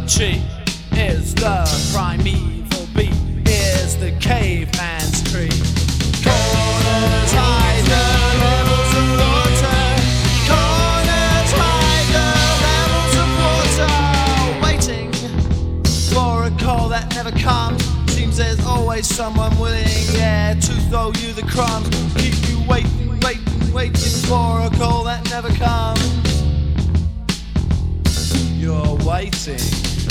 G is the primeval beat, is the caveman's tree. Corners hide the levels of water. Corners hide the levels of water. Waiting for a call that never comes. Seems there's always someone willing, yeah, to throw you the crumbs. Keep you waiting, waiting, waiting for a call that never comes. You're waiting.